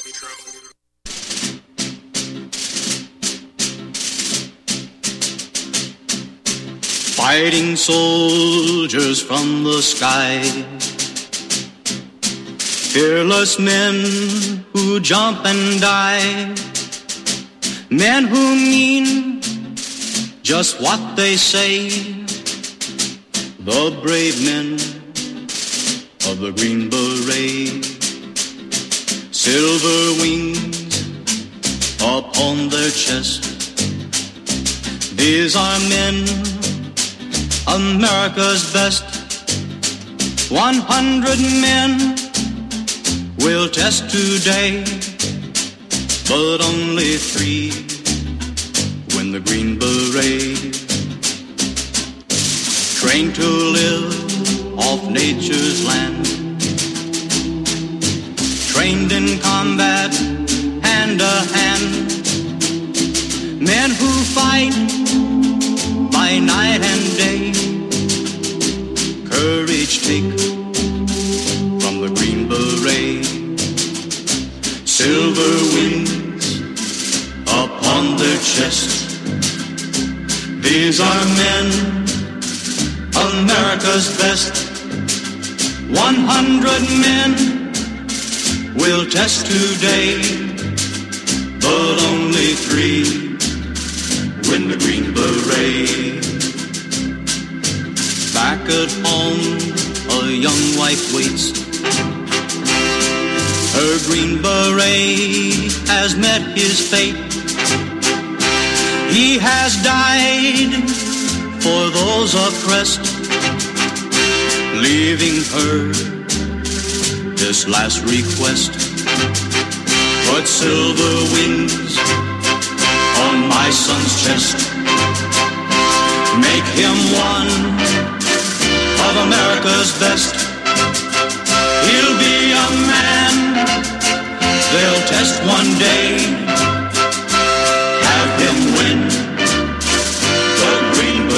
Fighting soldiers from the sky, fearless men who jump and die, men who mean just what they say, the brave men of the Green Beret, silver wings upon their chest. These are men, America's best. 100 men will test today, but only 3 win the Green Beret. Trained to live off nature's land, trained in combat hand to hand, men who fight by night and day, courage take from the Green Beret, silver wings upon their chest. These are men, America's best. 100 men will test today, but only 3 win the Green Beret. Back at home, a young wife waits. Her Green Beret has met his fate. He has died for those oppressed, leaving her this last request. Put silver wings on my son's chest. Make him one of America's best. He'll be a man they'll test one day. Have him win the Green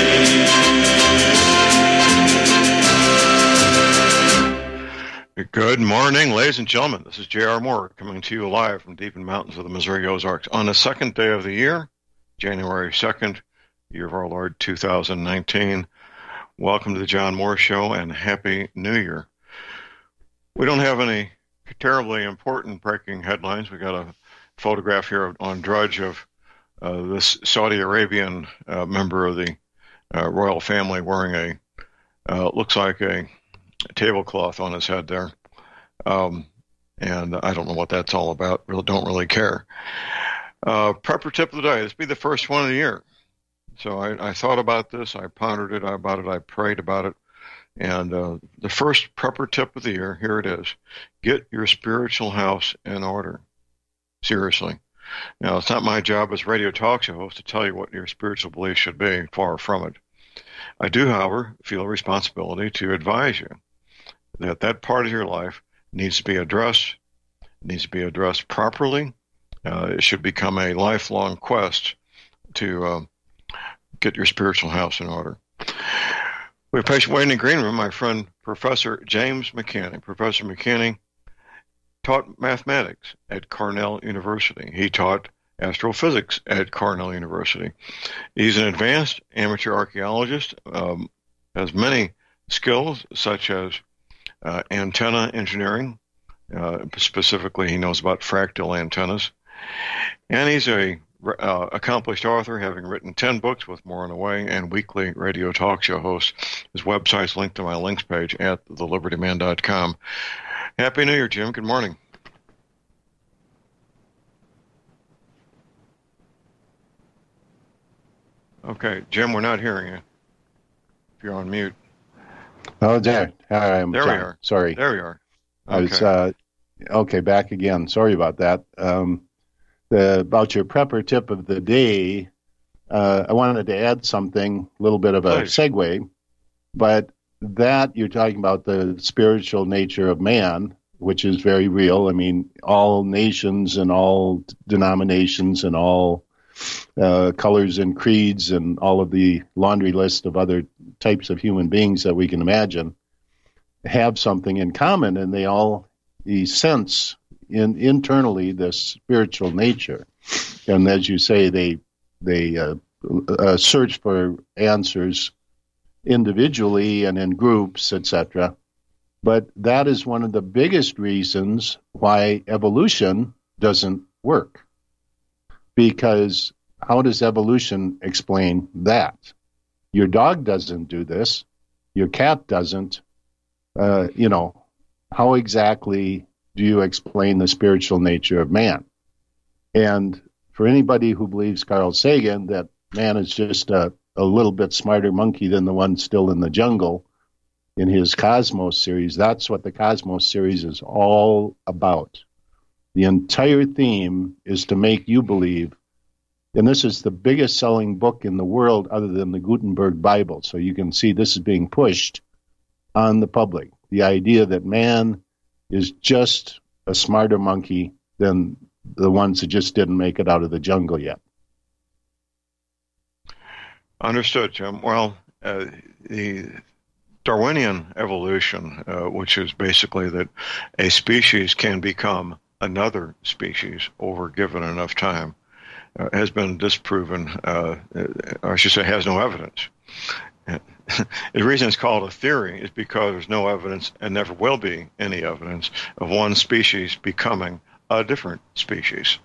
Beret. Good morning, ladies and gentlemen. This is J.R. Moore coming to you live from deep in the mountains of the Missouri Ozarks on the second day of the year, January 2nd, year of our Lord 2019. Welcome to the John Moore Show and Happy New Year. We don't have any terribly important breaking headlines. We got a photograph here on Drudge of this Saudi Arabian member of the royal family wearing looks like a tablecloth on his head there. And I don't know what that's all about. Don't really care. Prepper tip of the day. This will be the first one of the year. So I thought about this. I pondered it about it. I prayed about it. And the first prepper tip of the year, here it is. Get your spiritual house in order. Seriously. Now, it's not my job as radio talk show host to tell you what your spiritual beliefs should be. Far from it. I do, however, feel a responsibility to advise you that that part of your life needs to be addressed, properly. It should become a lifelong quest to get your spiritual house in order. We have a patient waiting in the green room, my friend, Professor James McKinney. Professor McKinney taught mathematics at Cornell University. He taught astrophysics at Cornell University. He's an advanced amateur archaeologist, has many skills such as antenna engineering. Specifically, he knows about fractal antennas. And he's a accomplished author, having written 10 books with more on the way, and weekly radio talk show host. His website's linked to my links page at thelibertyman.com. Happy New Year, Jim. Good morning. Okay, Jim, we're not hearing you. If you're on mute. Oh, there. There we are. Sorry. There we are. Okay. I was, okay, back again. Sorry about that. About your prepper tip of the day, I wanted to add something, a little bit of a segue, but that you're talking about the spiritual nature of man, which is very real. I mean, all nations and all denominations and all colors and creeds and all of the laundry list of other types of human beings that we can imagine have something in common, and they all sense internally this spiritual nature, and as you say, they search for answers individually and in groups, etc. But that is one of the biggest reasons why evolution doesn't work. Because how does evolution explain that? Your dog doesn't do this. Your cat doesn't. How exactly do you explain the spiritual nature of man? And for anybody who believes Carl Sagan that man is just a little bit smarter monkey than the one still in the jungle in his Cosmos series, that's what the Cosmos series is all about. The entire theme is to make you believe, and this is the biggest selling book in the world other than the Gutenberg Bible, so you can see this is being pushed on the public. The idea that man is just a smarter monkey than the ones that just didn't make it out of the jungle yet. Understood, Jim. Well, the Darwinian evolution, which is basically that a species can become another species over given enough time, has been disproven, or I should say has no evidence. The reason it's called a theory is because there's no evidence and never will be any evidence of one species becoming a different species.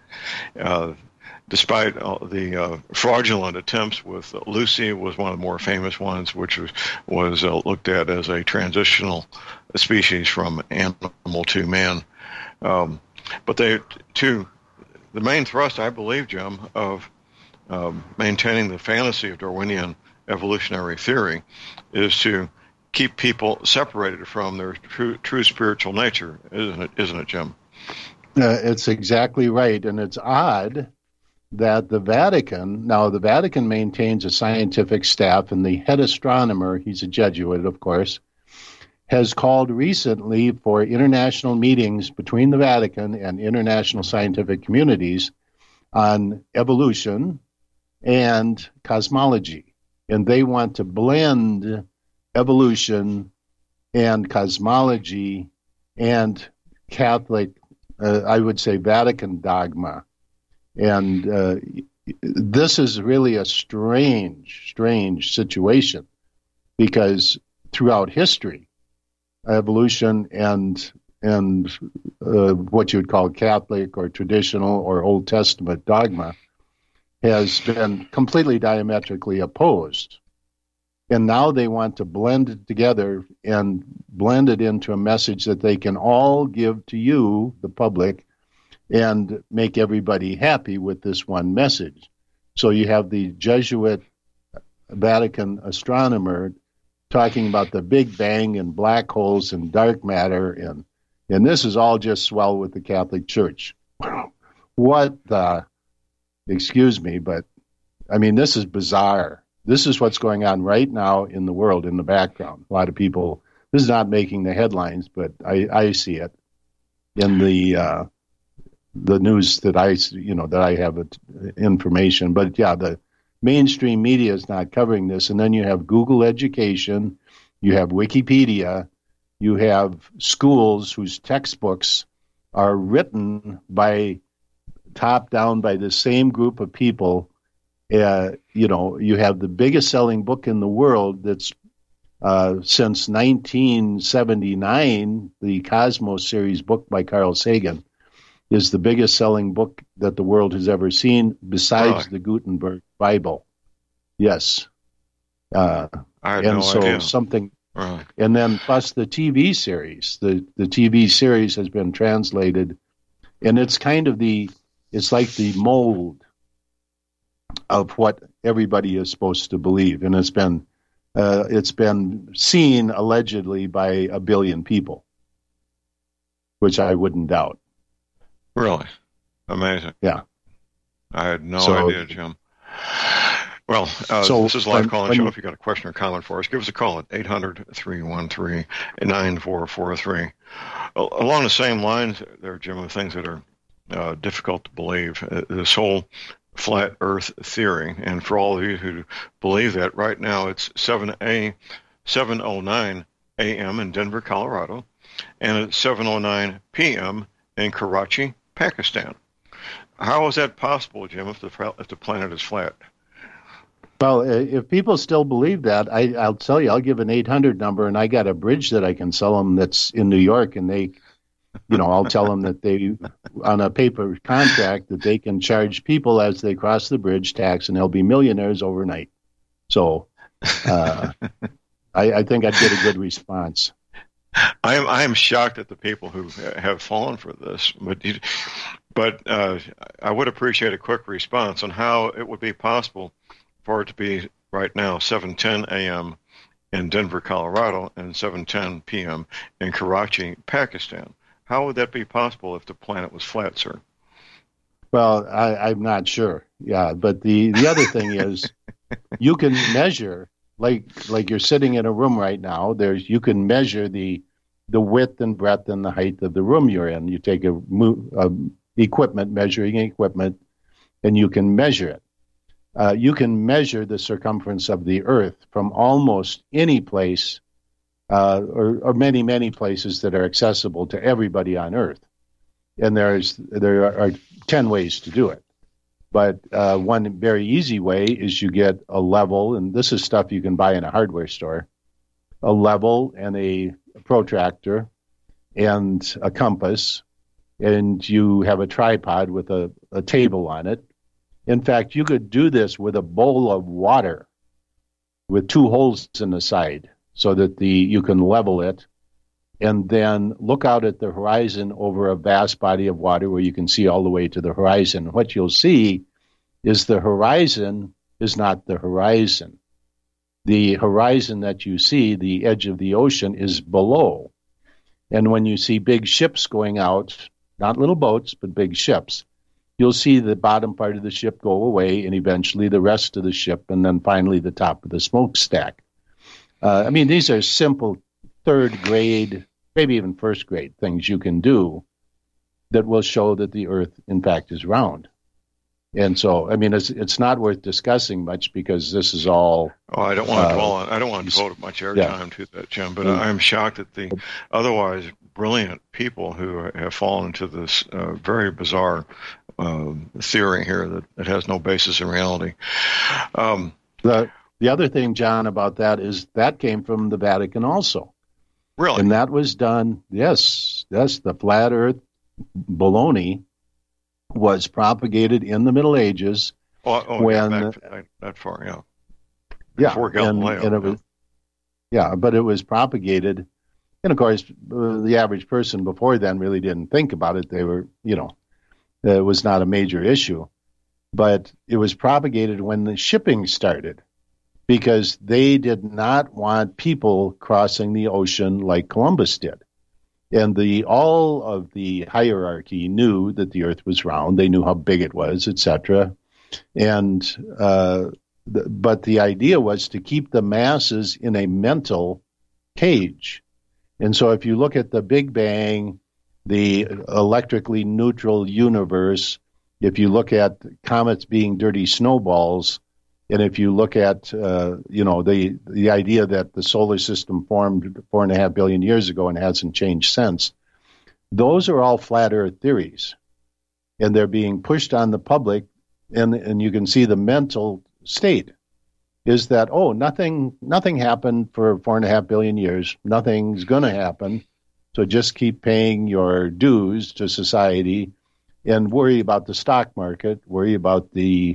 Despite the fraudulent attempts with Lucy was one of the more famous ones, which was looked at as a transitional species from animal to man. But the main thrust, I believe, Jim, of maintaining the fantasy of Darwinian evolutionary theory is to keep people separated from their true spiritual nature, isn't it, Jim? It's exactly right, and it's odd that the Vatican maintains a scientific staff, and the head astronomer, he's a Jesuit, of course, has called recently for international meetings between the Vatican and international scientific communities on evolution and cosmology. And they want to blend evolution and cosmology and Catholic, I would say, Vatican dogma. And this is really a strange situation, because throughout history, evolution and what you would call Catholic or traditional or Old Testament dogma has been completely diametrically opposed. And now they want to blend it together and blend it into a message that they can all give to you, the public, and make everybody happy with this one message. So you have the Jesuit Vatican astronomer talking about the Big Bang and black holes and dark matter, and this is all just swell with the Catholic Church. What the, excuse me, but I mean, this is bizarre. This is what's going on right now in the world in the background. A lot of people, this is not making the headlines, but I see it in the news that I have information. But yeah, the mainstream media is not covering this. And then you have Google Education, you have Wikipedia, you have schools whose textbooks are written by top down by the same group of people. You have the biggest selling book in the world that's since 1979, the Cosmos series book by Carl Sagan is the biggest selling book that the world has ever seen, besides the Gutenberg Bible. Yes. I had no idea. Right. And then plus the TV series. The TV series has been translated, and it's kind of it's like the mold of what everybody is supposed to believe, and it's been seen allegedly by 1 billion people, which I wouldn't doubt. Really? Amazing. Yeah. I had no idea, Jim. Well, this is live calling show. If you got a question or comment for us, give us a call at 800-313-9443. Along the same lines there, Jim, of things that are difficult to believe, this whole flat Earth theory. And for all of you who believe that, right now it's 7:09 a.m. in Denver, Colorado, and it's 7:09 p.m. in Karachi, Pakistan. How is that possible, Jim, if the planet is flat? Well, if people still believe that, I'll tell you, I'll give an 800 number, and I got a bridge that I can sell them that's in New York, and they, I'll tell them that they, on a paper contract, that they can charge people as they cross the bridge tax, and they'll be millionaires overnight. So I think I'd get a good response. I am shocked at the people who have fallen for this, but I would appreciate a quick response on how it would be possible for it to be right now 7:10 a.m. in Denver, Colorado, and 7:10 p.m. in Karachi, Pakistan. How would that be possible if the planet was flat, sir? Well, I'm not sure. Yeah, but the other thing is, you can measure, like you're sitting in a room right now. You can measure the width and breadth and the height of the room you're in. You take a measuring equipment, and you can measure it. You can measure the circumference of the Earth from almost any place, or many, many places that are accessible to everybody on Earth. And there are 10 ways to do it. But one very easy way is you get a level, and this is stuff you can buy in a hardware store, a level and a protractor and a compass, and you have a tripod with a table on it. In fact, you could do this with a bowl of water with 2 holes in the side so that you can level it, and then look out at the horizon over a vast body of water where you can see all the way to the horizon. What you'll see is the horizon is not the horizon. The horizon that you see, the edge of the ocean, is below. And when you see big ships going out, not little boats, but big ships, you'll see the bottom part of the ship go away, and eventually the rest of the ship, and then finally the top of the smokestack. These are simple third grade, maybe even first grade things you can do that will show that the Earth, in fact, is round. And so, it's not worth discussing much because this is all. Oh, I don't want to dwell on. I don't want to devote much airtime to that, Jim. But I'm shocked at the otherwise brilliant people who have fallen into this very bizarre theory here that has no basis in reality. The other thing, John, about that is that came from the Vatican also. Really? And that was done. Yes, the flat Earth baloney was propagated in the Middle Ages. When that far, yeah. Before Galileo. And it was, but it was propagated, and of course, the average person before then really didn't think about it. They were, it was not a major issue, but it was propagated when the shipping started, because they did not want people crossing the ocean like Columbus did. And all of the hierarchy knew that the Earth was round. They knew how big it was, etc. And but the idea was to keep the masses in a mental cage. And so, if you look at the Big Bang, the electrically neutral universe, if you look at comets being dirty snowballs, and if you look at the idea that the solar system formed 4.5 billion years ago and hasn't changed since, those are all flat Earth theories, and they're being pushed on the public. And you can see the mental state is that nothing happened for 4.5 billion years, nothing's going to happen, so just keep paying your dues to society and worry about the stock market, worry about the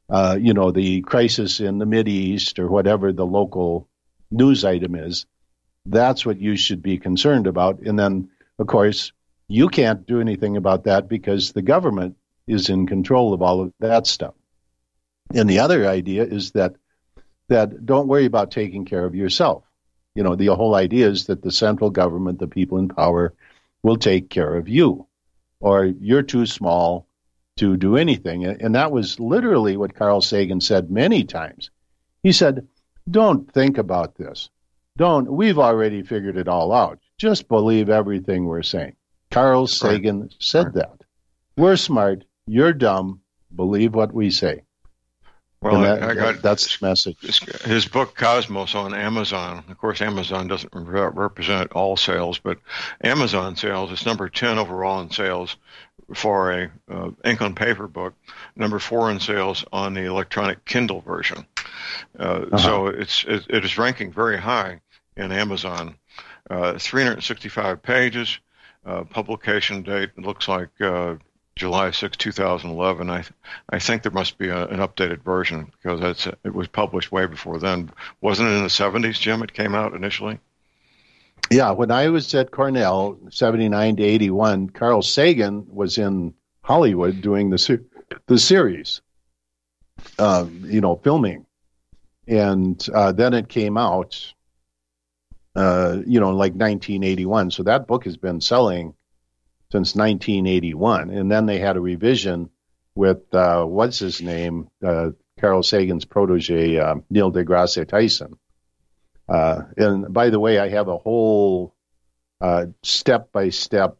crisis in the Mideast or whatever the local news item is. That's what you should be concerned about. And then, of course, you can't do anything about that because the government is in control of all of that stuff. And the other idea is that don't worry about taking care of yourself. The whole idea is that the central government, the people in power, will take care of you, or you're too small to do anything. And that was literally what Carl Sagan said many times. He said, don't think about this. We've already figured it all out. Just believe everything we're saying. Carl Sagan said that. We're smart. You're dumb. Believe what we say. Well, that's the message. His book Cosmos on Amazon. Of course, Amazon doesn't represent all sales, but Amazon sales is number 10 overall in sales for a ink on paper book, number 4 in sales on the electronic Kindle version. So it is ranking very high in Amazon. 365 pages. Publication date, it looks like July 6, 2011. I think there must be an updated version because it was published way before then. Wasn't it in the 70s, Jim, it came out initially? Yeah, when I was at Cornell, 79 to 81, Carl Sagan was in Hollywood doing the series, filming. And then it came out, like 1981. So that book has been selling since 1981. And then they had a revision with, what's his name? Carl Sagan's protege, Neil deGrasse Tyson. And by the way, I have a whole step-by-step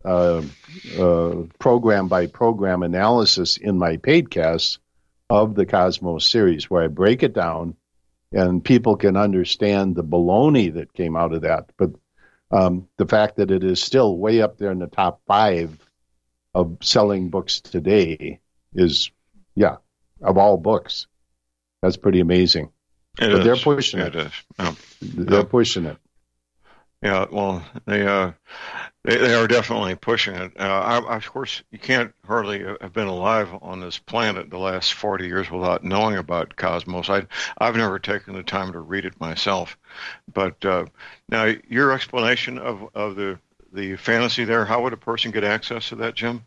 program-by-program analysis in my Paidcast of the Cosmos series, where I break it down and people can understand the baloney that came out of that. But the fact that it is still way up there in the top 5 of selling books today is, of all books, that's pretty amazing. They're pushing it. It is. They're pushing it. Yeah, well, they are definitely pushing it. Of course, you can't hardly have been alive on this planet the last 40 years without knowing about Cosmos. I've never taken the time to read it myself. But now, your explanation of the fantasy there, how would a person get access to that, Jim?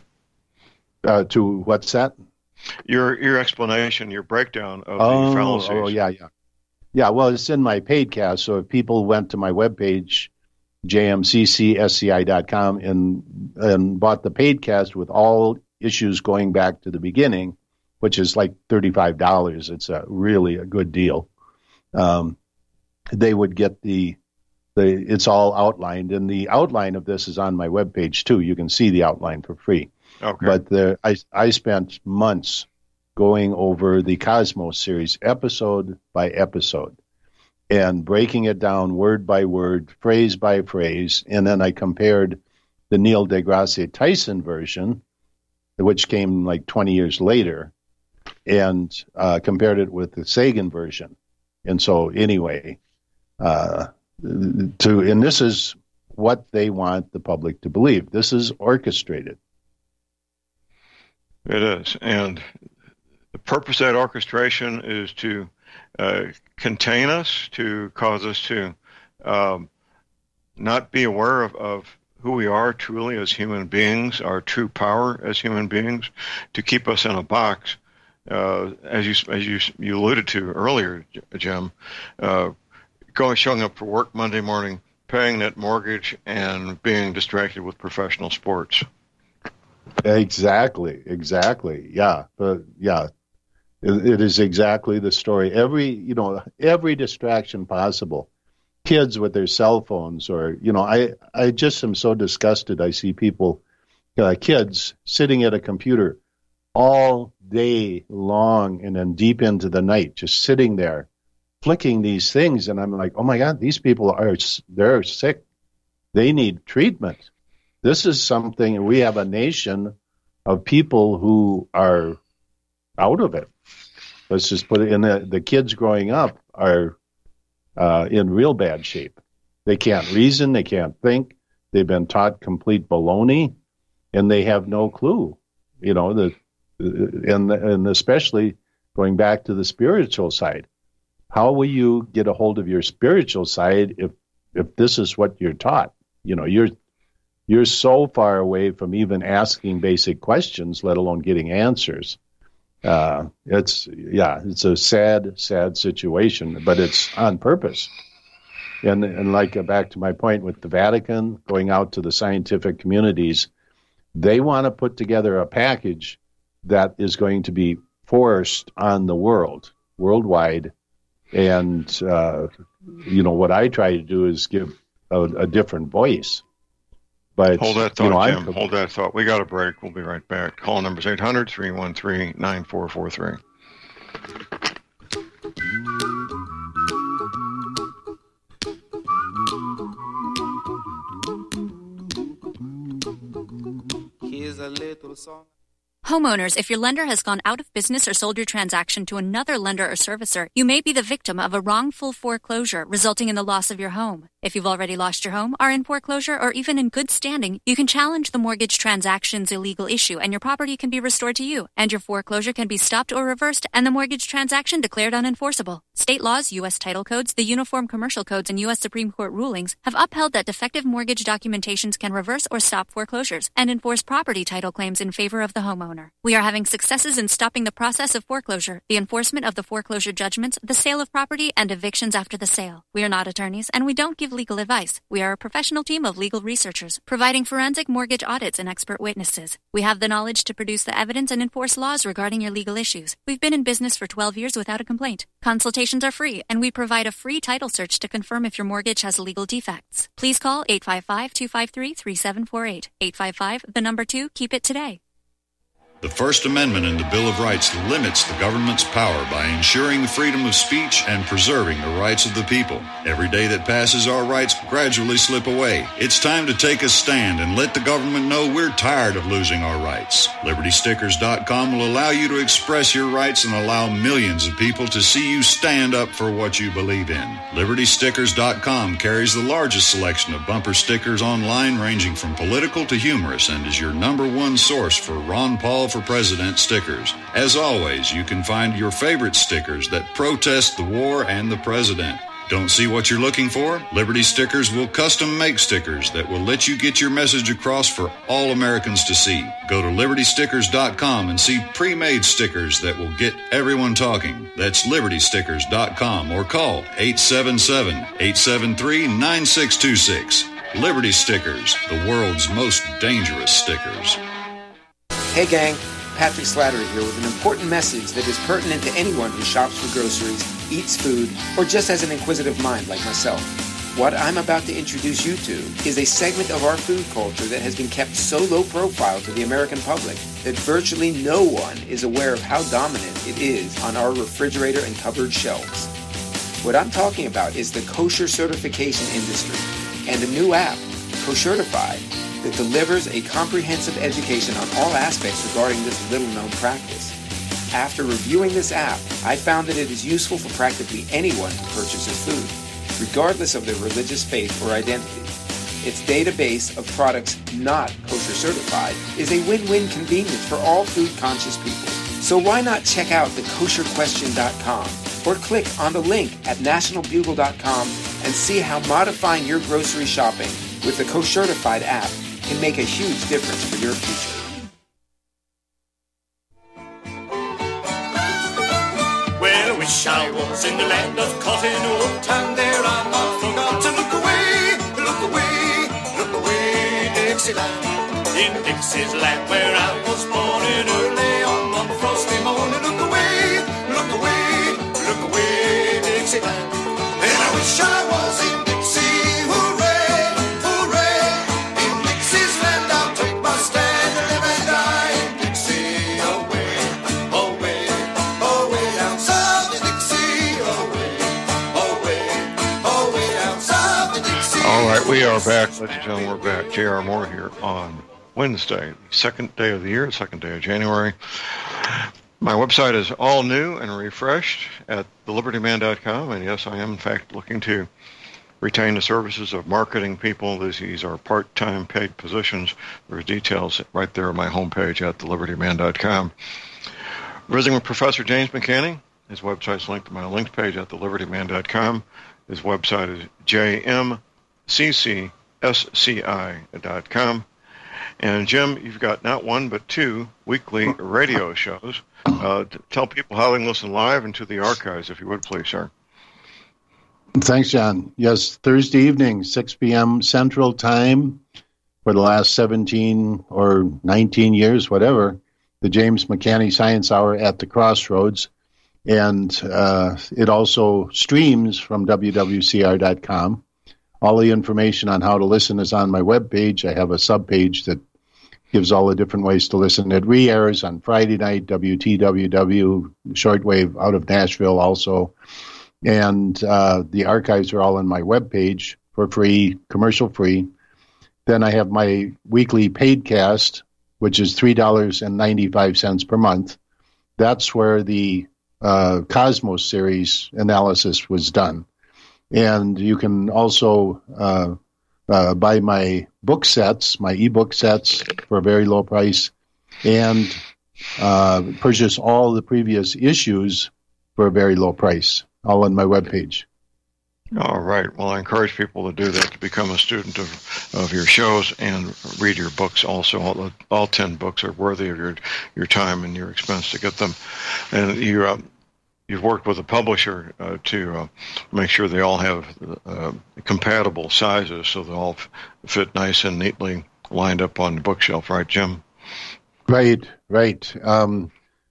To what's that? Your explanation, your breakdown of the fallacies. Oh, yeah. Yeah, well, it's in my Paidcast, so if people went to my webpage, jmccsci.com, and bought the Paidcast with all issues going back to the beginning, which is like $35, it's really a good deal, they would get it's all outlined, and the outline of this is on my webpage, too. You can see the outline for free. Okay. But I spent months going over the Cosmos series episode by episode and breaking it down word by word, phrase by phrase. And then I compared the Neil deGrasse Tyson version, which came like 20 years later, and compared it with the Sagan version. And so anyway, and this is what they want the public to believe. This is orchestrated. It is. And the purpose of that orchestration is to contain us, to cause us to not be aware of who we are truly as human beings, our true power as human beings, to keep us in a box, as you alluded to earlier, Jim, showing up for work Monday morning, paying that mortgage, and being distracted with professional sports. Exactly. Yeah. It is exactly the story. Every distraction possible. Kids with their cell phones, or, I just am so disgusted. I see people, kids sitting at a computer all day long and then deep into the night, just sitting there, flicking these things. And I'm like, oh my God, these people they're sick. They need treatment. This is something, we have a nation of people who are out of it. Let's just put it in the kids growing up are in real bad shape. They can't reason, they can't think, they've been taught complete baloney, and they have no clue. And especially going back to the spiritual side. How will you get a hold of your spiritual side if this is what you're taught? You're so far away from even asking basic questions, let alone getting answers. It's a sad situation, but it's on purpose. And like back to my point with the Vatican, going out to the scientific communities, they want to put together a package that is going to be forced on the worldwide. And, what I try to do is give a different voice. But, hold that thought, Jim. Hold that thought. We got a break. We'll be right back. Call numbers 800-313-9443. Here's a little song. Homeowners, if your lender has gone out of business or sold your transaction to another lender or servicer, you may be the victim of a wrongful foreclosure resulting in the loss of your home. If you've already lost your home, are in foreclosure, or even in good standing, you can challenge the mortgage transaction's illegal issue and your property can be restored to you, and your foreclosure can be stopped or reversed and the mortgage transaction declared unenforceable. State laws, U.S. title codes, the Uniform Commercial Codes, and U.S. Supreme Court rulings have upheld that defective mortgage documentations can reverse or stop foreclosures and enforce property title claims in favor of the homeowner. We are having successes in stopping the process of foreclosure, the enforcement of the foreclosure judgments, the sale of property, and evictions after the sale. We are not attorneys, and we don't give legal advice. We are a professional team of legal researchers, providing forensic mortgage audits and expert witnesses. We have the knowledge to produce the evidence and enforce laws regarding your legal issues. We've been in business for 12 years without a complaint. Consultations are free, and we provide a free title search to confirm if your mortgage has legal defects. Please call 855-253-3748. 855, the number 2, keep it today. The First Amendment in the Bill of Rights limits the government's power by ensuring freedom of speech and preserving the rights of the people. Every day that passes, our rights gradually slip away. It's time to take a stand and let the government know we're tired of losing our rights. LibertyStickers.com will allow you to express your rights and allow millions of people to see you stand up for what you believe in. LibertyStickers.com carries the largest selection of bumper stickers online, ranging from political to humorous, and is your number one source for Ron Paul for President stickers. As always, you can find your favorite stickers that protest the war and the president. Don't see what you're looking for? Liberty Stickers will custom make stickers that will let you get your message across for all Americans to see. Go to LibertyStickers.com and see pre-made stickers that will get everyone talking. That's LibertyStickers.com, or call 877-873-9626. Liberty Stickers, the world's most dangerous stickers. Hey gang, Patrick Slattery here with an important message that is pertinent to anyone who shops for groceries, eats food, or just has an inquisitive mind like myself. What I'm about to introduce you to is a segment of our food culture that has been kept so low profile to the American public that virtually no one is aware of how dominant it is on our refrigerator and cupboard shelves. What I'm talking about is the kosher certification industry and a new app, Koshertified, that delivers a comprehensive education on all aspects regarding this little-known practice. After reviewing this app, I found that it is useful for practically anyone who purchases food, regardless of their religious faith or identity. Its database of products not kosher certified is a win-win convenience for all food-conscious people. So why not check out thekosherquestion.com or click on the link at nationalbugle.com and see how modifying your grocery shopping with the Koshertified app can make a huge difference for your future. Well, I wish I was in the land of cotton wool, and there I not forgot to look away, Dixieland. In Dixie's land where I was born, and early on one frosty morning, look away, Dixieland. And I wish I was in Dixie, hooray, hooray. In Dixie's land I'll take my stand and live and die in Dixie. Away, away, away down south in Dixie. Away, away, away down south in Dixie. All right, we are back, ladies and gentlemen. We're back. J.R. Moore here on Wednesday, second day of the year, second day of January. My website is all new and refreshed at thelibertyman.com, and yes, I am in fact looking to retain the services of marketing people. These are part-time paid positions. There's details right there on my homepage at thelibertyman.com. Visiting with Professor James McCanney. His website's linked to my linked page at thelibertyman.com. His website is jmccsci.com. And Jim, you've got not one but two weekly radio shows. Tell people how they can listen live and to the archives, if you would, please, sir. Thanks, John. Yes, Thursday evening, 6 p.m. Central Time for the last 17 or 19 years, whatever, the James McCanney Science Hour at the Crossroads. And it also streams from wwcr.com. All the information on how to listen is on my webpage. I have a subpage that gives all the different ways to listen. It re-airs on Friday night, WTWW, shortwave out of Nashville also. And the archives are all on my webpage for free, commercial free. Then I have my weekly paid cast, which is $3.95 per month. That's where the Cosmos series analysis was done. And you can also buy my book sets, my ebook sets for a very low price, and purchase all the previous issues for a very low price, all on my webpage. All right. Well, I encourage people to do that, to become a student of your shows and read your books also. All 10 books are worthy of your time and your expense to get them. And you've worked with a publisher to make sure they all have compatible sizes, so they all fit nice and neatly lined up on the bookshelf, right, Jim? Right. So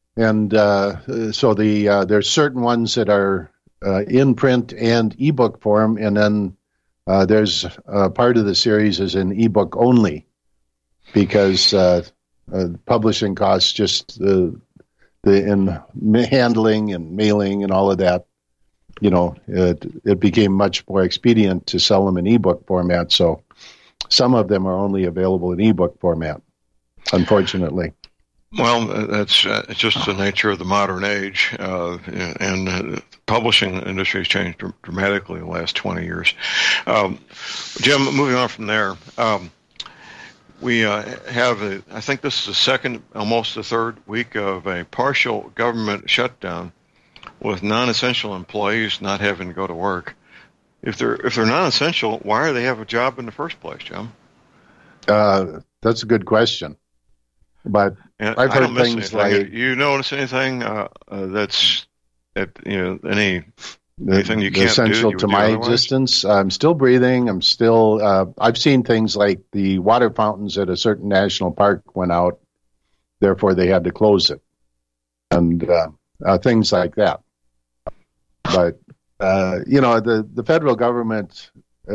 there's certain ones that are in print and ebook form, and then there's part of the series is in ebook only, because publishing costs, just the handling and mailing and all of that, it became much more expedient to sell them in ebook format. So some of them are only available in ebook format, unfortunately. Well, that's just the nature of the modern age, and the publishing industry has changed dramatically in the last 20 years. Jim, moving on from there, we have, I think this is the second, almost the third week of a partial government shutdown with non-essential employees not having to go to work. If they're non-essential, why do they have a job in the first place, Jim? That's a good question. But and I've heard things like, you notice anything that's anything you can't essential do to my existence. I'm still breathing. I'm still. I've seen things like the water fountains at a certain national park went out, therefore they had to close it, and things like that. But the federal government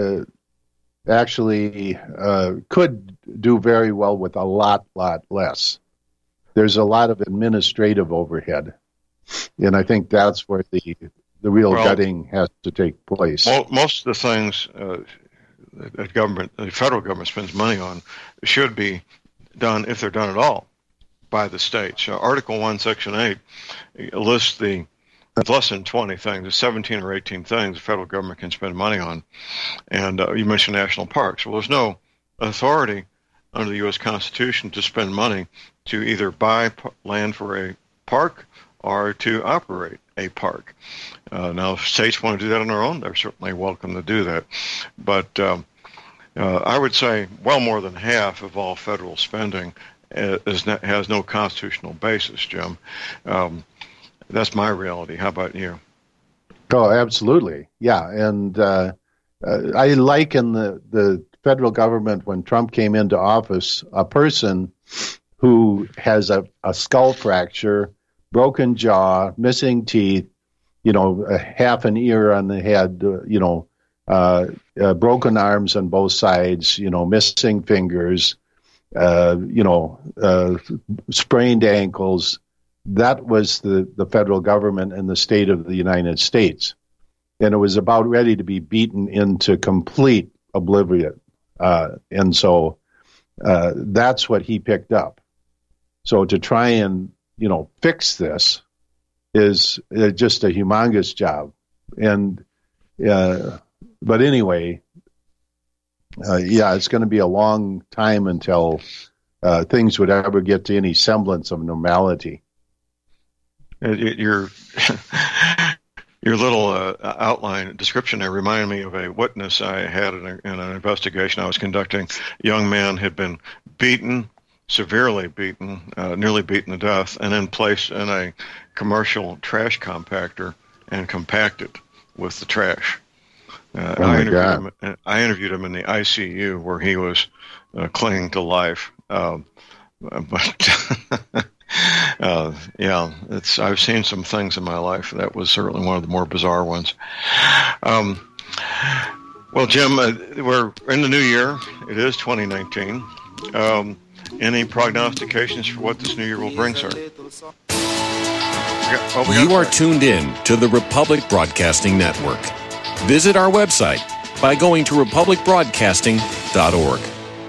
actually could do very well with a lot less. There's a lot of administrative overhead, and I think that's where the real gutting has to take place. Most of the things that the federal government spends money on should be done, if they're done at all, by the states. Article 1, Section 8 lists less than 20 things, 17 or 18 things the federal government can spend money on. And you mentioned national parks. Well, there's no authority under the U.S. Constitution to spend money to either buy land for a park or to operate a park. Now, if states want to do that on their own, they're certainly welcome to do that. But I would say well more than half of all federal spending has no constitutional basis, Jim. That's my reality. How about you? Oh, absolutely. Yeah. And I liken the federal government, when Trump came into office, a person who has a skull fracture, broken jaw, missing teeth, a half an ear on the head, broken arms on both sides, missing fingers, sprained ankles. That was the federal government and the state of the United States. And it was about ready to be beaten into complete oblivion. And so that's what he picked up. So to try and, fix this is just a humongous job. And, but anyway, it's going to be a long time until things would ever get to any semblance of normality. Your little outline description there reminded me of a witness I had in an investigation I was conducting. A young man had been beaten, severely beaten, nearly beaten to death, and then placed in a commercial trash compactor and compacted with the trash. I interviewed him in the ICU where he was clinging to life. I've seen some things in my life. That was certainly one of the more bizarre ones. Well, Jim, we're in the new year. It is 2019. Any prognostications for what this new year will bring, sir? You are tuned in to the Republic Broadcasting Network. Visit our website by going to republicbroadcasting.org.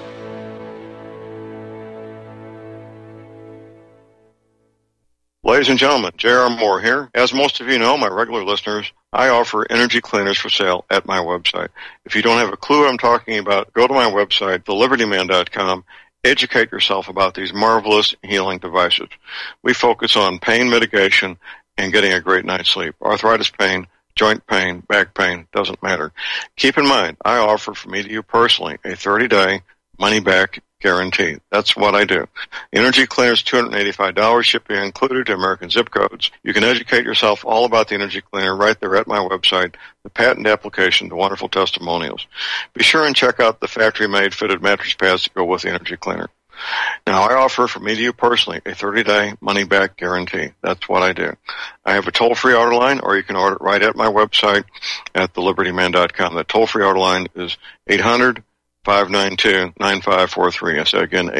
Ladies and gentlemen, J.R. Moore here. As most of you know, my regular listeners, I offer energy cleaners for sale at my website. If you don't have a clue what I'm talking about, go to my website, thelibertyman.com. Educate yourself about these marvelous healing devices. We focus on pain mitigation and getting a great night's sleep. Arthritis pain, joint pain, back pain, doesn't matter. Keep in mind, I offer from me to you personally a 30-day money-back guarantee. That's what I do. Energy cleaners, $285, shipping included to American zip codes. You can educate yourself all about the energy cleaner right there at my website, the patent application, the wonderful testimonials. Be sure and check out the factory-made fitted mattress pads to go with the energy cleaner. Now, I offer from me to you personally a 30-day money-back guarantee. That's what I do. I have a toll-free order line, or you can order it right at my website at thelibertyman.com. The toll-free order line is 800-592-9543. I say again,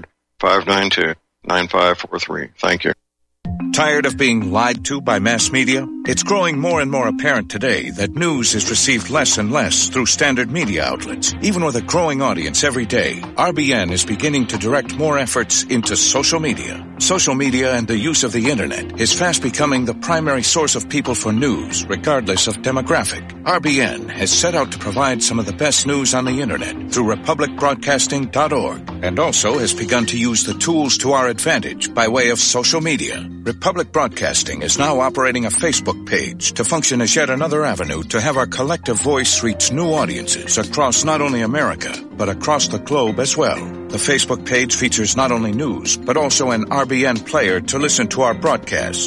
800-592-9543. Thank you. Tired of being lied to by mass media? It's growing more and more apparent today that news is received less and less through standard media outlets. Even with a growing audience every day, RBN is beginning to direct more efforts into social media. Social media and the use of the internet is fast becoming the primary source of people for news, regardless of demographic. RBN has set out to provide some of the best news on the internet through republicbroadcasting.org, and also has begun to use the tools to our advantage by way of social media. Republic Broadcasting is now operating a Facebook page to function as yet another avenue to have our collective voice reach new audiences across not only America, but across the globe as well. The Facebook page features not only news, but also an RBN player to listen to our broadcasts.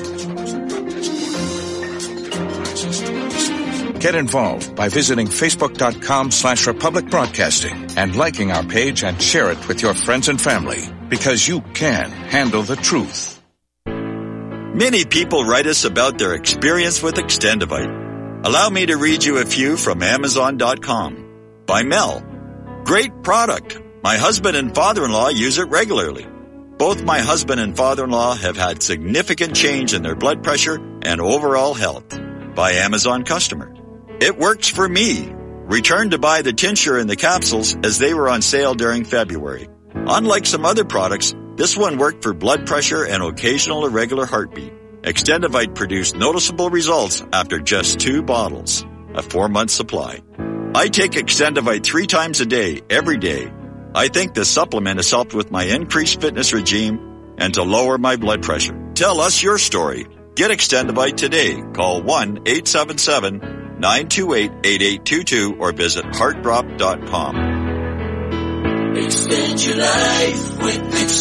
Get involved by visiting facebook.com/Republic Broadcasting and liking our page and share it with your friends and family, because you can handle the truth. Many people write us about their experience with Extendivite. Allow me to read you a few from Amazon.com. By Mel. Great product. My husband and father-in-law use it regularly. Both my husband and father-in-law have had significant change in their blood pressure and overall health. By Amazon customer. It works for me. Returned to buy the tincture and the capsules as they were on sale during February. Unlike some other products, this one worked for blood pressure and occasional irregular heartbeat. Extendivite produced noticeable results after just 2 bottles, a 4-month supply. I take Extendivite 3 times a day, every day. I think this supplement has helped with my increased fitness regime and to lower my blood pressure. Tell us your story. Get Extendivite today. Call 1-877-928-8822 or visit heartdrop.com. Extend your life with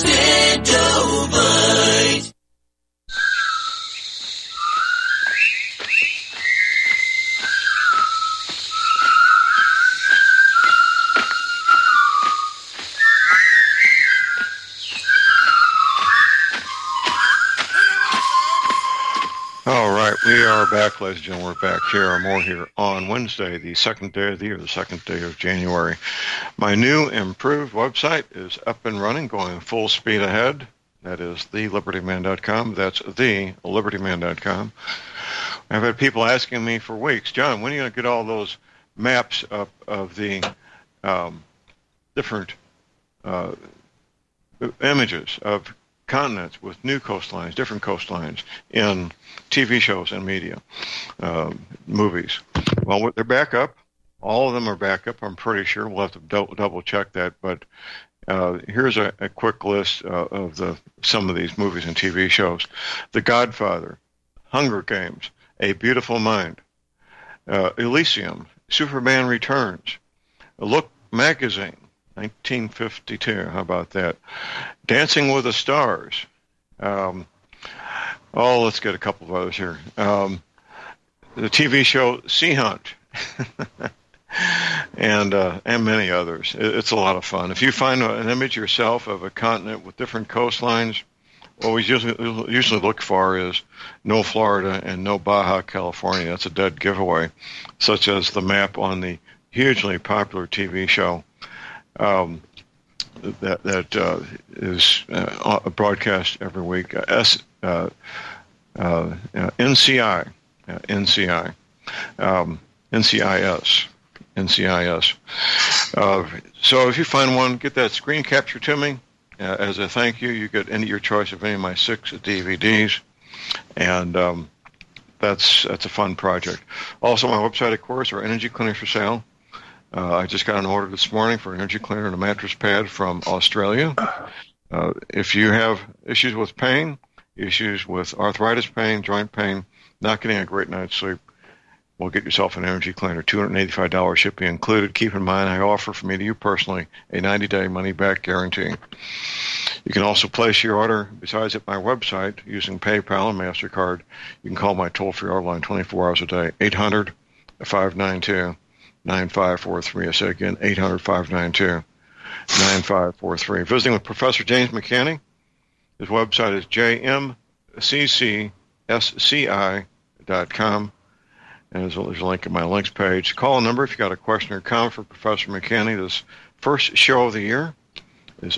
Extendivite. All right, we are back, ladies and gentlemen. We're back here, more here on Wednesday, the second day of the year, the second day of January. My new improved website is up and running, going full speed ahead. That is thelibertyman.com. That's thelibertyman.com. I've had people asking me for weeks, John, when are you going to get all those maps up of the different images of continents with new coastlines, different coastlines in TV shows and media, movies? Well, they're back up. All of them are back up, I'm pretty sure. We'll have to double check that. But here's a quick list of some of these movies and TV shows. The Godfather, Hunger Games, A Beautiful Mind, Elysium, Superman Returns, Look Magazine, 1952. How about that? Dancing with the Stars. Let's get a couple of others here. The TV show Sea Hunt, and many others. It's a lot of fun. If you find an image yourself of a continent with different coastlines, what we usually look for is no Florida and no Baja California. That's a dead giveaway, such as the map on the hugely popular TV show that is broadcast every week. NCI, NCIS. So if you find one, get that screen capture to me. As a thank you, you get any your choice of any of my 6 DVDs, and that's a fun project. Also, my website, of course, are energy cleaners for sale. I just got an order this morning for an energy cleaner and a mattress pad from Australia. If you have issues with pain, issues with arthritis pain, joint pain, not getting a great night's sleep, well, get yourself an energy cleaner, $285 shipping included. Keep in mind, I offer, from me to you personally, a 90-day money-back guarantee. You can also place your order, besides at my website, using PayPal and MasterCard. You can call my toll-free order line 24 hours a day, 800-592-9543. I say again, 800-592-9543. Visiting with Professor James McCanney. His website is jmccsci.com. And there's a link in my links page. Call a number if you got a question or comment for Professor McCanney. This first show of the year is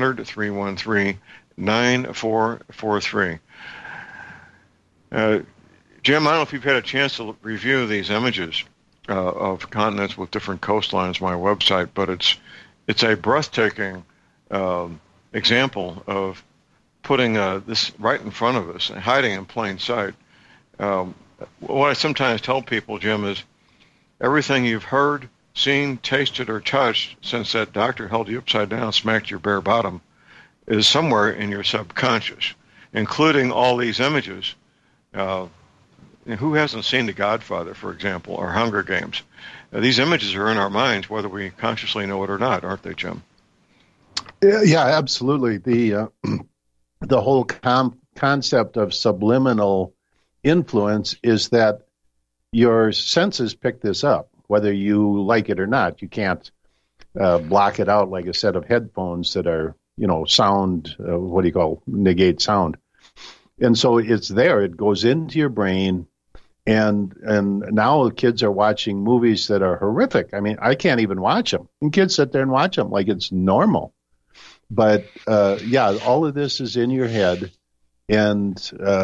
800-313-9443. Jim, I don't know if you've had a chance to review these images of continents with different coastlines on my website, but it's a breathtaking example of putting this right in front of us and hiding in plain sight. What I sometimes tell people, Jim, is everything you've heard, seen, tasted, or touched since that doctor held you upside down and smacked your bare bottom is somewhere in your subconscious, including all these images. Who hasn't seen The Godfather, for example, or Hunger Games? These images are in our minds, whether we consciously know it or not, aren't they, Jim? Yeah, absolutely. The whole concept of subliminal influence is that your senses pick this up, whether you like it or not. You can't block it out like a set of headphones that are, sound, negate sound. And so it's there. It goes into your brain, and now kids are watching movies that are horrific. I mean, I can't even watch them. And kids sit there and watch them like it's normal. But, all of this is in your head, and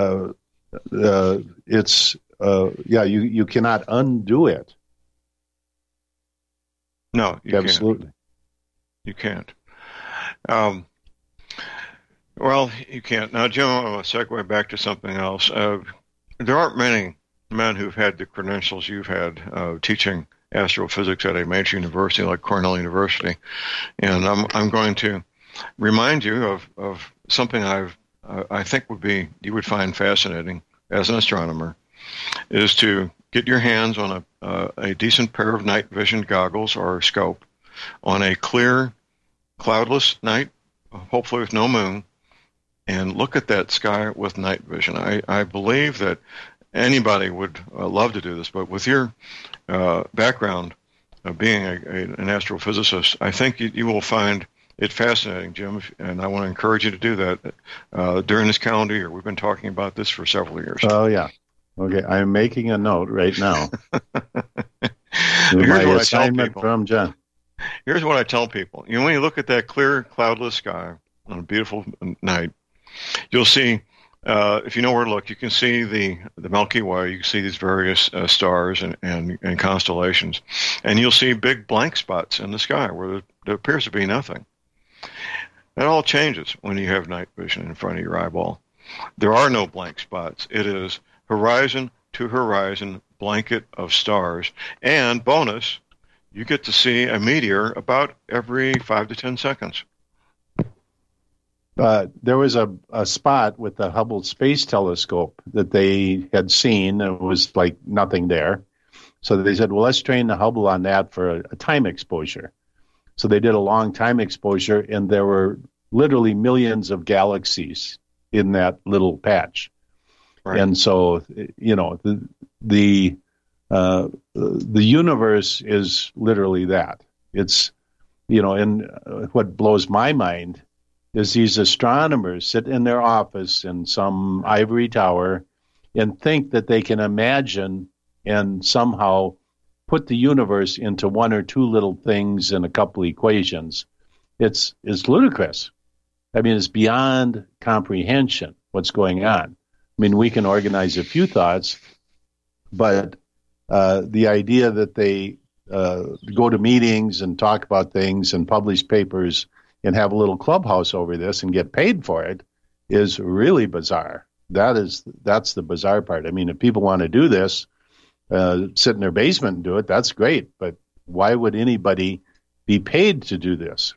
you cannot undo it. No, you absolutely can't. You can't. Well, you can't. Now, Jim, I want to segue back to something else. There aren't many men who've had the credentials you've had teaching astrophysics at a major university like Cornell University, and I'm going to remind you of something I think you would find fascinating as an astronomer, is to get your hands on a decent pair of night vision goggles or a scope on a clear, cloudless night, hopefully with no moon, and look at that sky with night vision. I believe that anybody would love to do this, but with your background of being an astrophysicist, I think you will find it fascinating, Jim, and I want to encourage you to do that during this calendar year. We've been talking about this for several years. Oh, yeah. Okay, I'm making a note right now. Here's my what assignment from John. Here's what I tell people. When you look at that clear, cloudless sky on a beautiful night, you'll see, if you know where to look, you can see the Milky Way. You can see these various stars and constellations. And you'll see big blank spots in the sky where there appears to be nothing. That all changes when you have night vision in front of your eyeball. There are no blank spots. It is horizon to horizon blanket of stars. And bonus, you get to see a meteor about every 5 to 10 seconds. There was a spot with the Hubble Space Telescope that they had seen. It was like nothing there. So they said, well, let's train the Hubble on that for a time exposure. So they did a long time exposure, and there were literally millions of galaxies in that little patch. Right. And so, the universe is literally that. It's, and what blows my mind is these astronomers sit in their office in some ivory tower and think that they can imagine and somehow put the universe into one or two little things and a couple equations. It's ludicrous. I mean, it's beyond comprehension what's going on. I mean, we can organize a few thoughts, but the idea that they go to meetings and talk about things and publish papers and have a little clubhouse over this and get paid for it is really bizarre. That's the bizarre part. I mean, if people want to do this, sit in their basement and do it, that's great. But why would anybody be paid to do this?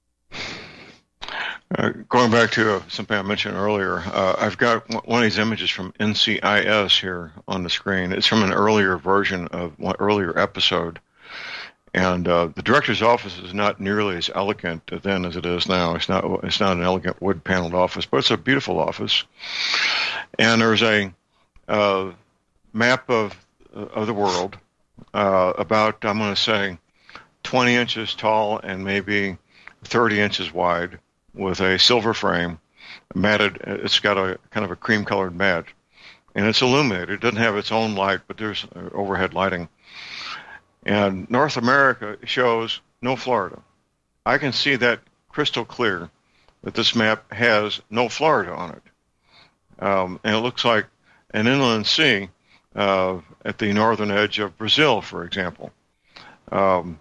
Going back to something I mentioned earlier, I've got one of these images from NCIS here on the screen. It's from an earlier version of one earlier episode. And the director's office is not nearly as elegant then as it is now. It's not an elegant wood-paneled office, but it's a beautiful office. And there's a map of the world about, I'm going to say, 20 inches tall and maybe 30 inches wide, with a silver frame, matted. It's got a kind of a cream-colored mat, and it's illuminated. It doesn't have its own light, but there's overhead lighting. And North America shows no Florida. I can see that crystal clear, that this map has no Florida on it. And it looks like an inland sea at the northern edge of Brazil, for example. And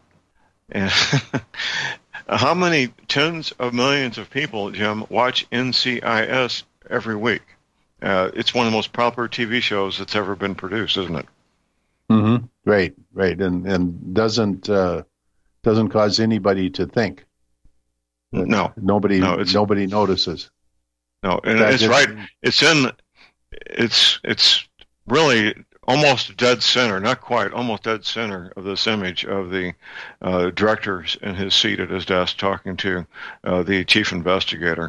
how many tens of millions of people, Jim, watch NCIS every week? It's one of the most popular TV shows that's ever been produced, isn't it? Mm-hmm. Right, and doesn't cause anybody to think. No, nobody notices. No, and it's right. It's really almost dead center, not quite, almost dead center of this image of the director in his seat at his desk talking to the chief investigator.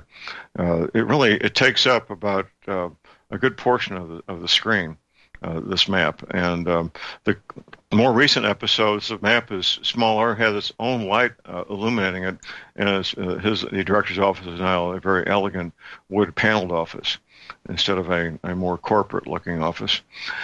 It takes up about a good portion of the screen. This map, and the more recent episodes, the map is smaller, has its own light illuminating it, and the director's office is now a very elegant wood-paneled office instead of a more corporate-looking office.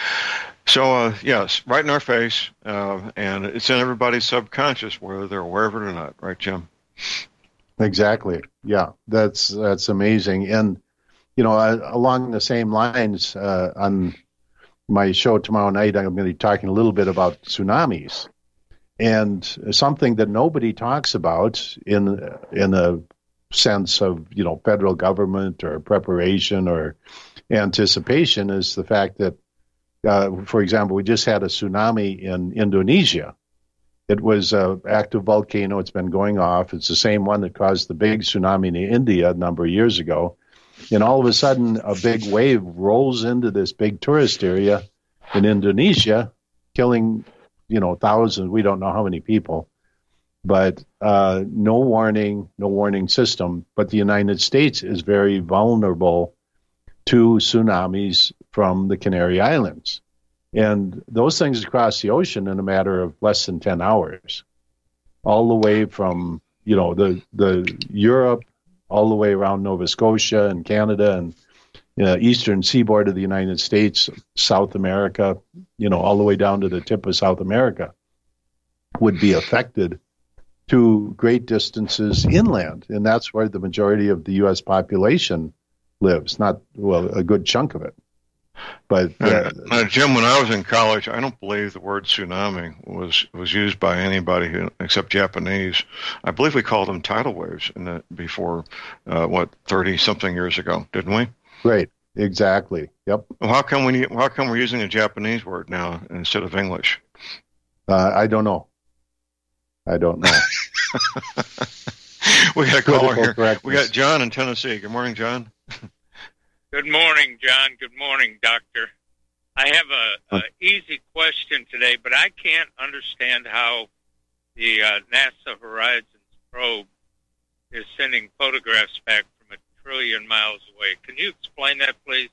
So, yes, right in our face, and it's in everybody's subconscious, whether they're aware of it or not, right, Jim? Exactly. Yeah, that's amazing, and along the same lines, on my show tomorrow night, I'm going to be talking a little bit about tsunamis, and something that nobody talks about in a sense of federal government or preparation or anticipation is the fact that, for example, we just had a tsunami in Indonesia. It was an active volcano. It's been going off. It's the same one that caused the big tsunami in India a number of years ago. And all of a sudden, a big wave rolls into this big tourist area in Indonesia, killing, thousands. We don't know how many people, but no warning system. But the United States is very vulnerable to tsunamis from the Canary Islands. And those things cross the ocean in a matter of less than 10 hours, all the way from, the Europe, all the way around Nova Scotia and Canada and eastern seaboard of the United States, South America, all the way down to the tip of South America, would be affected to great distances inland. And that's where the majority of the U.S. population lives, a good chunk of it. But Jim, when I was in college, I don't believe the word tsunami was used by anybody except Japanese. I believe we called them tidal waves before 30-something years ago, didn't we? Right. Exactly. Yep. Well, how come we're using a Japanese word now instead of English? I don't know. We got a caller here. We got John in Tennessee. Good morning, John. Good morning, John. Good morning, Doctor. I have an easy question today, but I can't understand how the NASA Horizons probe is sending photographs back from 1 trillion miles away. Can you explain that, please?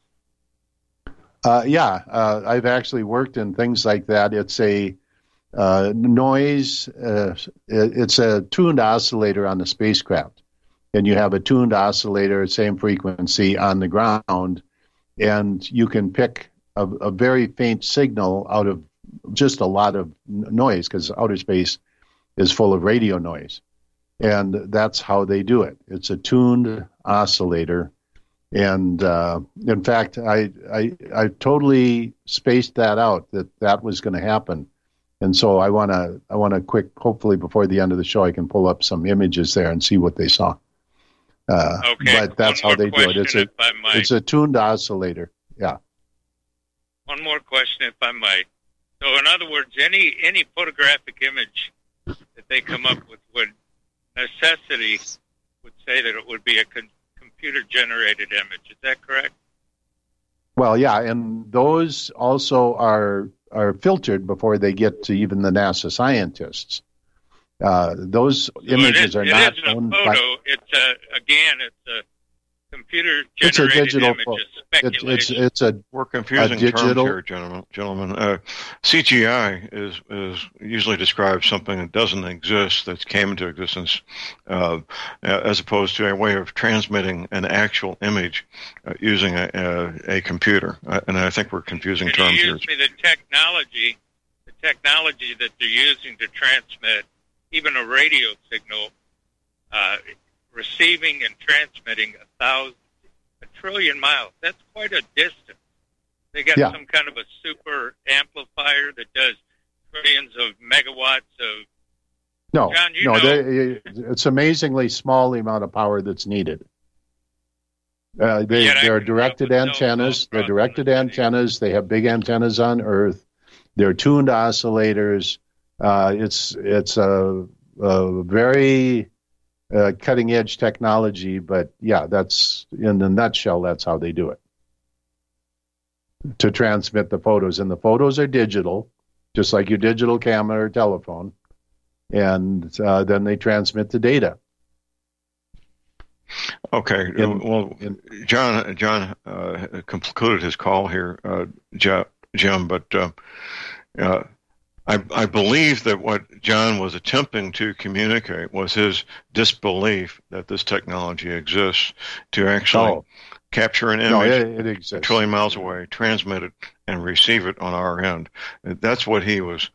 I've actually worked in things like that. It's a noise. It's a tuned oscillator on the spacecraft. And you have a tuned oscillator, same frequency on the ground, and you can pick a very faint signal out of just a lot of noise, because outer space is full of radio noise. And that's how they do it. It's a tuned oscillator. And in fact, I totally spaced that out, that was going to happen. And so I want to quick, hopefully before the end of the show, I can pull up some images there and see what they saw. Okay. But that's how they do it. It's a tuned oscillator. Yeah. One more question, if I might. So, in other words, any photographic image that they come up with would necessity would say that it would be a computer-generated image. Is that correct? Well, yeah, and those also are filtered before they get to even the NASA scientists. Those images are not owned by... It's a computer-generated it's a digital image. We're confusing digital terms here, gentlemen. CGI is usually describes something that doesn't exist, that came into existence, as opposed to a way of transmitting an actual image using a computer. And I think we're confusing terms here. The technology that they're using to transmit even a radio signal, receiving and transmitting 1 trillion miles. That's quite a distance. They got some kind of a super amplifier that does trillions of megawatts of... No, John, it's amazingly small the amount of power that's needed. They're directed antennas. They're directed antennas. They have big antennas on Earth. They're tuned oscillators. It's a very cutting edge technology, but yeah, that's in a nutshell. That's how they do it to transmit the photos, and the photos are digital, just like your digital camera or telephone, and then they transmit the data. Okay. John concluded his call here, Jim, but I believe that what John was attempting to communicate was his disbelief that this technology exists to actually capture an image it exists. a trillion miles away, transmit it, and receive it on our end. That's what he was.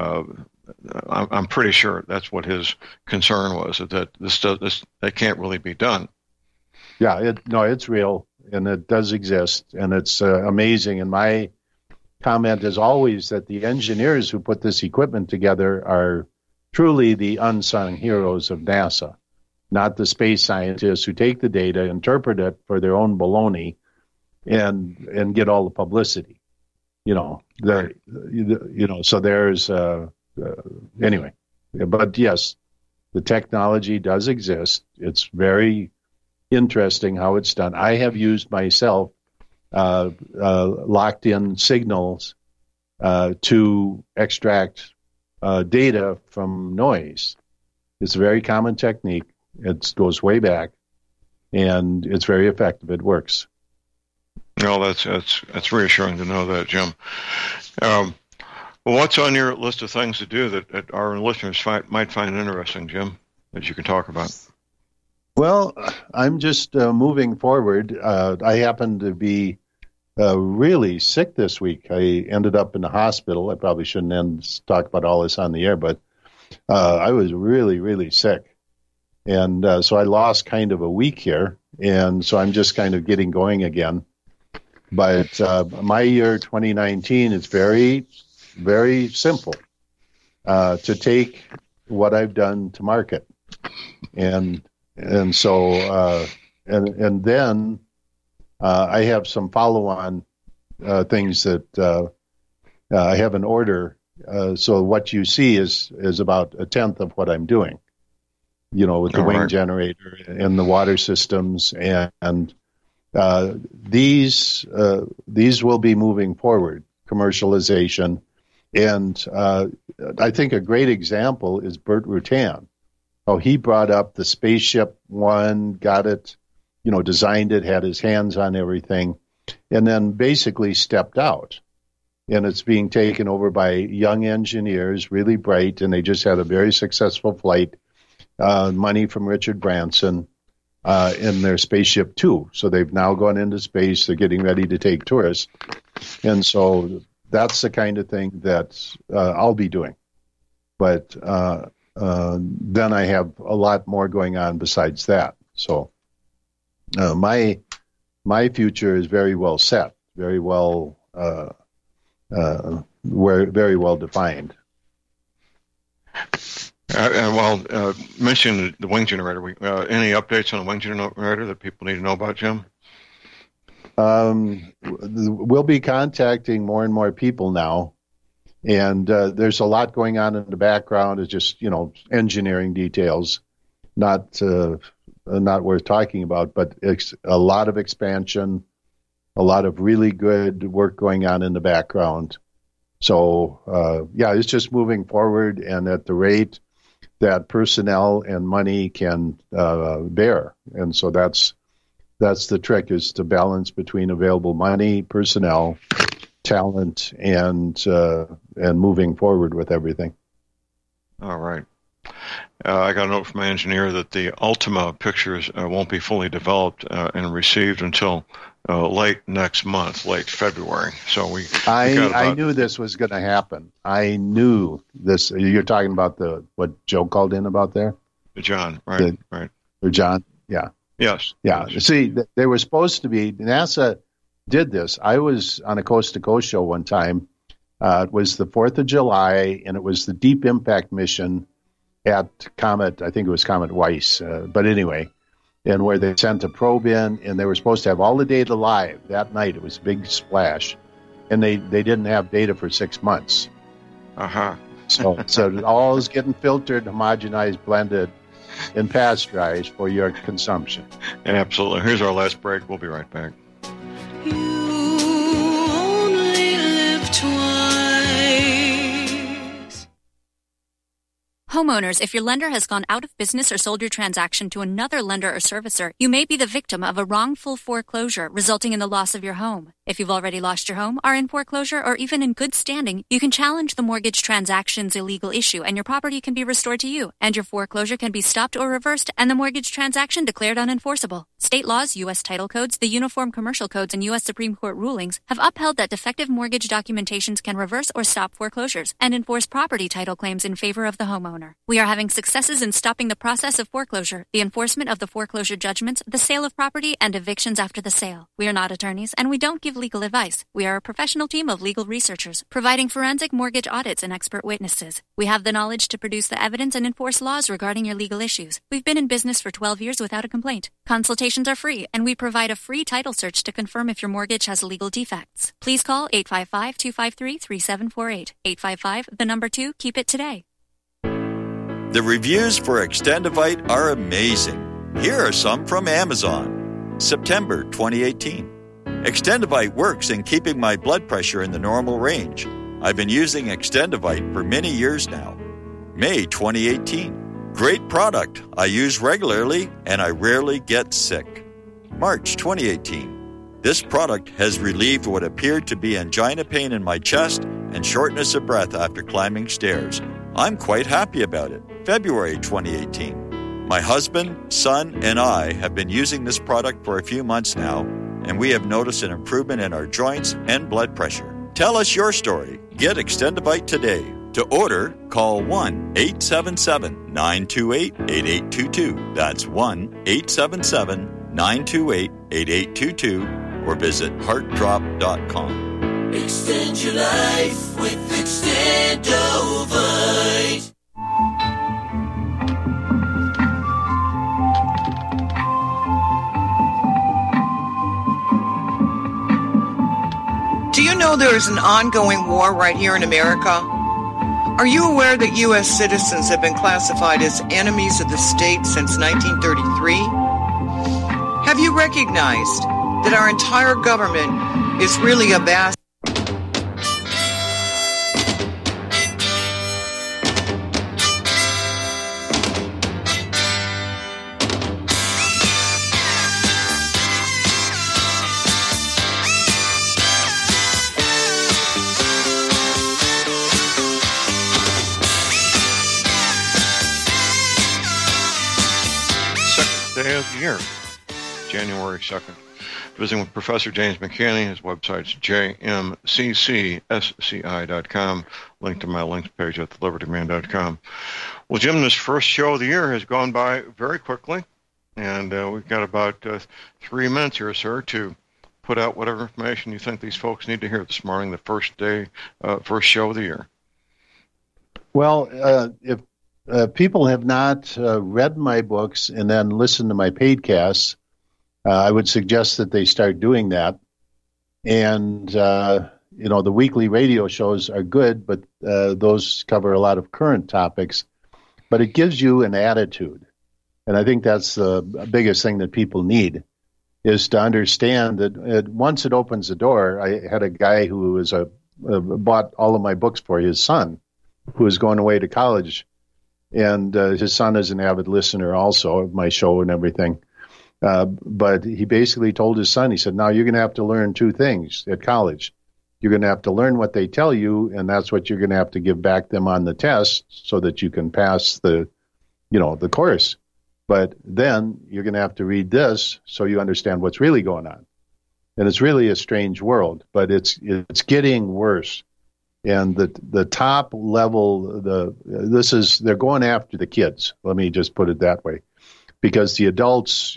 I'm pretty sure that's what his concern was, that that can't really be done. Yeah, it's real, and it does exist, and it's amazing. And my comment is always that the engineers who put this equipment together are truly the unsung heroes of NASA, not the space scientists who take the data, interpret it for their own baloney, and get all the publicity. So there's anyway. But yes, the technology does exist. It's very interesting how it's done. I have used myself locked in signals to extract data from noise. It's a very common technique. It goes way back, and it's very effective. It works. Well, that's reassuring to know that, Jim. Well, what's on your list of things to do that our listeners might find interesting, Jim, that you can talk about? Well, I'm just moving forward. I happen to be really sick this week. I ended up in the hospital. I probably shouldn't talk about all this on the air, but I was really, really sick. And so I lost kind of a week here, and so I'm just kind of getting going again. But my year 2019 is very, very simple, to take what I've done to market. And so then I have some follow-on things that I have in order. So what you see is about a tenth of what I'm doing, with the wing generator and the water systems, and these will be moving forward, commercialization. And I think a great example is Burt Rutan. Oh, he brought up the Spaceship One, got it, designed it, had his hands on everything, and then basically stepped out. And it's being taken over by young engineers, really bright, and they just had a very successful flight, money from Richard Branson in their Spaceship Two. So they've now gone into space. They're getting ready to take tourists. And so that's the kind of thing that I'll be doing. But then I have a lot more going on besides that. So my future is very well set, very well very well defined. Mentioning the wing generator, any updates on the wing generator that people need to know about, Jim? We'll be contacting more and more people now, and there's a lot going on in the background. It's just, engineering details, not worth talking about, but it's a lot of expansion, a lot of really good work going on in the background. So, it's just moving forward, and at the rate that personnel and money can bear. And so that's the trick, is to balance between available money, personnel, talent, and moving forward with everything. All right. I got a note from my engineer that the Ultima pictures won't be fully developed and received until late next month, late February. So I knew this was going to happen. I knew this. You're talking about what Joe called in about there? John, right? Right. Or John, yeah. Yes. Yeah. Yes. See, they were supposed to be. NASA did this. I was on a Coast to Coast show one time. It was the 4th of July, and it was the Deep Impact mission at Comet. I think it was Comet Weiss. But anyway. And where they sent a probe in, and they were supposed to have all the data live that night. It was a big splash, and they didn't have data for 6 months. So all is getting filtered, homogenized, blended, and pasteurized for your consumption. Absolutely. Here's our last break. We'll be right back. You only live twice. Homeowners, if your lender has gone out of business or sold your transaction to another lender or servicer, you may be the victim of a wrongful foreclosure resulting in the loss of your home. If you've already lost your home, are in foreclosure, or even in good standing, you can challenge the mortgage transaction's illegal issue, and your property can be restored to you, and your foreclosure can be stopped or reversed, and the mortgage transaction declared unenforceable. State laws, U.S. title codes, the Uniform Commercial Codes, and U.S. Supreme Court rulings have upheld that defective mortgage documentations can reverse or stop foreclosures and enforce property title claims in favor of the homeowner. We are having successes in stopping the process of foreclosure, the enforcement of the foreclosure judgments, the sale of property, and evictions after the sale. We are not attorneys, and we don't give legal advice. We are a professional team of legal researchers, providing forensic mortgage audits and expert witnesses. We have the knowledge to produce the evidence and enforce laws regarding your legal issues. We've been in business for 12 years without a complaint. Consultations are free, and we provide a free title search to confirm if your mortgage has legal defects. Please call 855-253-3748. 855, 2, keep it today. The reviews for Extendivite are amazing. Here are some from Amazon. September 2018. Extendivite works in keeping my blood pressure in the normal range. I've been using Extendivite for many years now. May 2018. Great product. I use regularly and I rarely get sick. March 2018. This product has relieved what appeared to be angina pain in my chest and shortness of breath after climbing stairs. I'm quite happy about it. February 2018. My husband, son, and I have been using this product for a few months now, and we have noticed an improvement in our joints and blood pressure. Tell us your story. Get Extendivite today. To order, call 1-877-928-8822. That's 1-877-928-8822, or visit heartdrop.com. Extend your life with Extendovite. Do you know there is an ongoing war right here in America? Are you aware that U.S. citizens have been classified as enemies of the state since 1933? Have you recognized that our entire government is really a bastard? Day of the year, January 2nd. Visiting with Professor James McCanney. His website's jmccsci.com. Link to my links page at thelibertyman.com. Well, Jim, this first show of the year has gone by very quickly, and we've got about 3 minutes here, sir, to put out whatever information you think these folks need to hear this morning, the first show of the year. Well, if people have not read my books and then listened to my paidcasts, I would suggest that they start doing that. And, the weekly radio shows are good, but those cover a lot of current topics. But it gives you an attitude. And I think that's the biggest thing that people need, is to understand that once it opens the door. I had a guy who was bought all of my books for his son, who was going away to college. And his son is an avid listener also of my show and everything. But he basically told his son, he said, now you're going to have to learn 2 things at college. You're going to have to learn what they tell you, and that's what you're going to have to give back them on the test so that you can pass the course. But then you're going to have to read this so you understand what's really going on. And it's really a strange world, but it's getting worse. And the top level, they're going after the kids. Let me just put it that way, because the adults,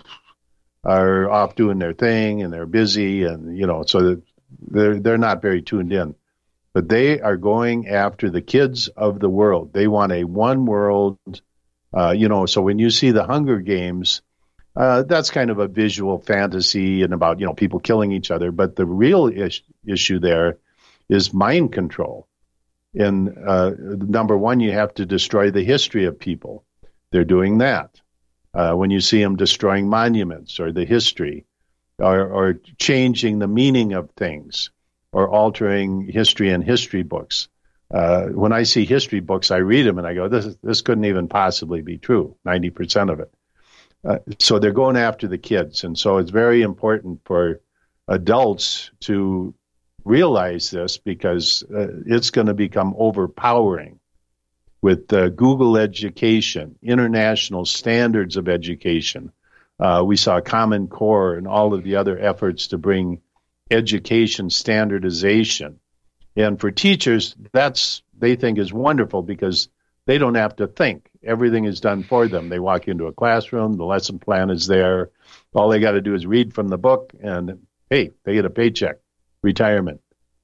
are off doing their thing and they're busy, and so they're not very tuned in. But they are going after the kids of the world. They want a one world, So when you see the Hunger Games, that's kind of a visual fantasy and about people killing each other. But the real issue there is mind control. And number one, you have to destroy the history of people. They're doing that. When you see them destroying monuments or the history, or changing the meaning of things, or altering history in history books. When I see history books, I read them and I go, this couldn't even possibly be true, 90% of it. So they're going after the kids. And so it's very important for adults to realize this, because it's going to become overpowering with Google education, international standards of education. We saw Common Core and all of the other efforts to bring education standardization. And for teachers, they think is wonderful, because they don't have to think. Everything is done for them. They walk into a classroom, the lesson plan is there. All they got to do is read from the book, and hey, they get a paycheck, retirement.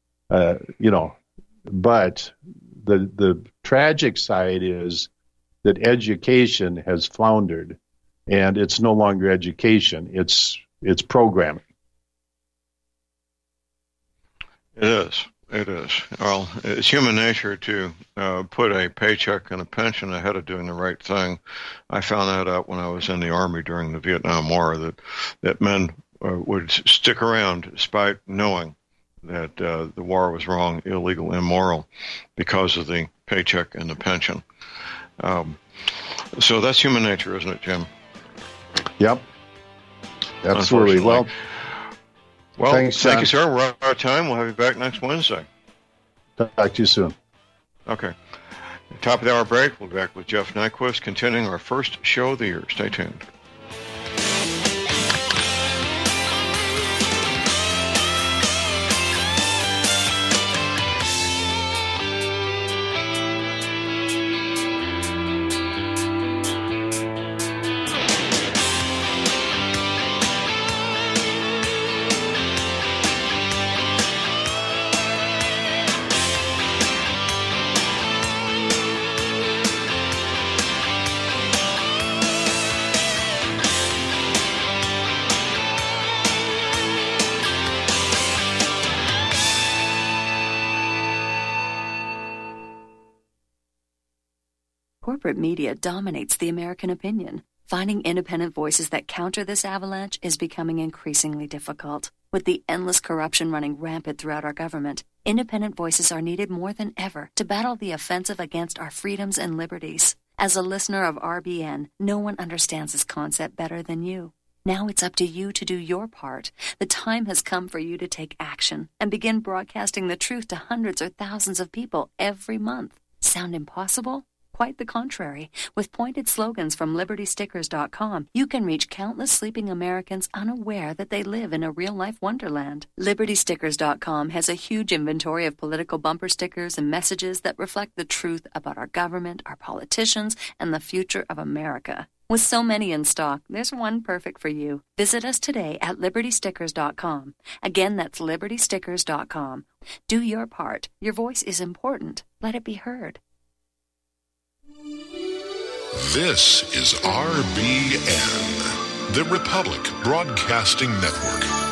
But the tragic side is that education has floundered, and it's no longer education. It's programming. It is. Well, it's human nature to put a paycheck and a pension ahead of doing the right thing. I found that out when I was in the Army during the Vietnam War, that men would stick around despite knowing that the war was wrong, illegal, immoral, because of the paycheck and the pension. So that's human nature, isn't it, Jim? Yep. Absolutely. Well, thank you, sir. We're out of time. We'll have you back next Wednesday. Talk to you soon. Okay. Top of the hour break. We'll be back with Jeff Nyquist, continuing our first show of the year. Stay tuned. Corporate media dominates the American opinion. Finding independent voices that counter this avalanche is becoming increasingly difficult. With the endless corruption running rampant throughout our government, independent voices are needed more than ever to battle the offensive against our freedoms and liberties. As a listener of RBN, no one understands this concept better than you. Now it's up to you to do your part. The time has come for you to take action and begin broadcasting the truth to hundreds or thousands of people every month. Sound impossible? Quite the contrary. With pointed slogans from LibertyStickers.com, you can reach countless sleeping Americans unaware that they live in a real-life wonderland. LibertyStickers.com has a huge inventory of political bumper stickers and messages that reflect the truth about our government, our politicians, and the future of America. With so many in stock, there's one perfect for you. Visit us today at LibertyStickers.com. Again, that's LibertyStickers.com. Do your part. Your voice is important. Let it be heard. This is RBN, the Republic Broadcasting Network.